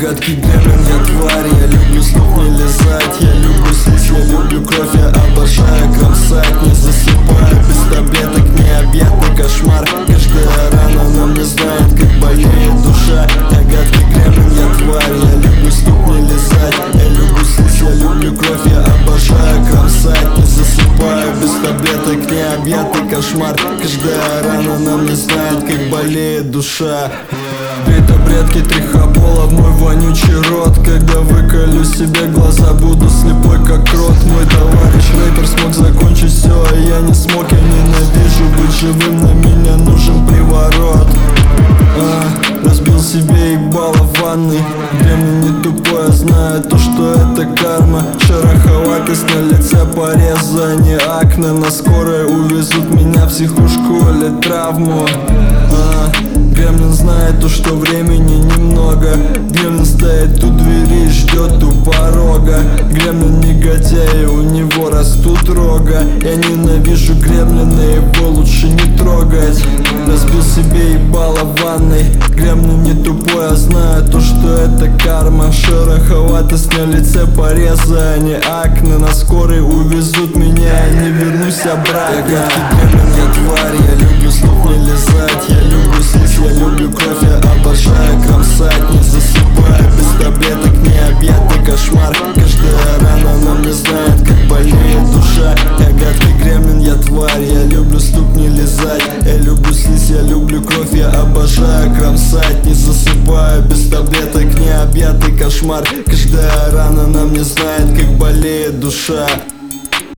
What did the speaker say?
гадкий гремлин, я тварь. Я люблю слух не лизать, я люблю слизь, я люблю кровь, я обожаю кромсать. Не засыпаю без таблеток, необъятный кошмар. Каждая рана на мне знает, как болеет душа. Я гадкий гремлин, я тварь. Я люблю слух не лизать, я люблю слизь, я люблю кровь, я обожаю кромсать. Не засыпаю без таблеток, необъятный кошмар. Каждая рана на мне знает, как болеет душа. 3 таблетки, 3 хабола в мой вонючий рот. Когда выколю себе глаза, буду слепой как крот. Мой товарищ рэпер смог закончить все, а я не смог. Я ненавижу быть живым, на меня нужен приворот. Разбил себе ебало в ванной. Гремлин не тупой, я знаю то, что это карма. Шероховатость на лице, пореза, не акне. На скорой увезут меня в психушку или травму. Гремлин знает то, что времени немного. Гремлин стоит у двери, ждет у порога. Гремлин негодяй, у него растут рога. Я ненавижу гремлина, его лучше не трогать. Разбил себе ебало в ванной. Гремлин не тупой, я знаю то, что это карма. Шероховатость на лице, пореза, не акне. На скорой увезут меня, я не вернусь обратно. Я гадкий гремлин, я тварь. Я люблю слух не лизать, я люблю слизь, я люблю кровь, я обожаю кромсать. Не засыпаю без таблеток, необъятный кошмар. Каждая рана на мне знает, как болеет душа. Я гадкий гремлин, я тварь. Я люблю стук не лизать, я люблю слизь, я люблю кровь, я обожаю кромсать. Не засыпаю без таблеток, необъятный кошмар. Каждая рана на мне знает, как болеет душа.